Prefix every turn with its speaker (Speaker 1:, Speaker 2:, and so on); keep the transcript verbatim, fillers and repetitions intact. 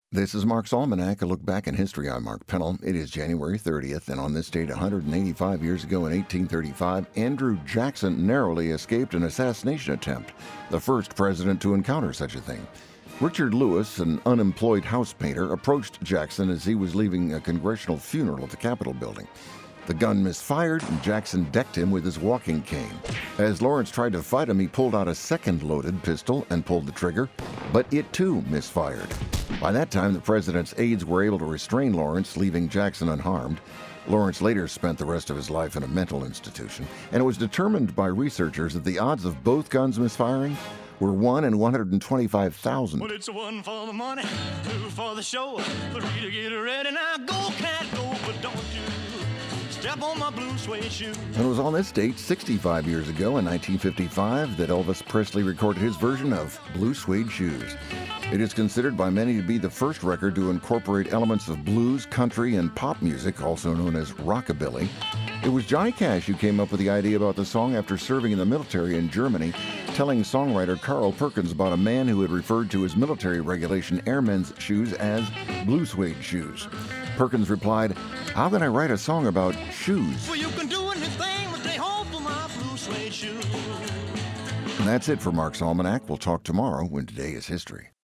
Speaker 1: This is Mark's Almanac, a look back in history. I'm Mark Pennell. It is January thirtieth, and on this date, one hundred eighty-five years ago in eighteen thirty-five, Andrew Jackson narrowly escaped an assassination attempt, the first president to encounter such a thing. Richard Lewis, an unemployed house painter, approached Jackson as he was leaving a congressional funeral at the Capitol building. The gun misfired, and Jackson decked him with his walking cane. As Lawrence tried to fight him, he pulled out a second loaded pistol and pulled the trigger, but it too misfired. By that time, the president's aides were able to restrain Lawrence, leaving Jackson unharmed. Lawrence later spent the rest of his life in a mental institution, and it was determined by researchers that the odds of both guns misfiring were one in one hundred twenty-five thousand.
Speaker 2: Well, it's a one for the money, two for the show, three to get ready. Now go, cat, go, but don't you step on my blue suede shoe.
Speaker 1: And it was on this date, sixty-five years ago in nineteen fifty-five, that Elvis Presley recorded his version of Blue Suede Shoes. It is considered by many to be the first record to incorporate elements of blues, country, and pop music, also known as rockabilly. It was Johnny Cash who came up with the idea about the song after serving in the military in Germany, telling songwriter Carl Perkins about a man who had referred to his military regulation airmen's shoes as blue suede shoes. Perkins replied, "How can I write a song about shoes?"
Speaker 2: Well, you can do anything but stay home for my blue suede shoes.
Speaker 1: And that's it for Mark's Almanac. We'll talk tomorrow when today is history.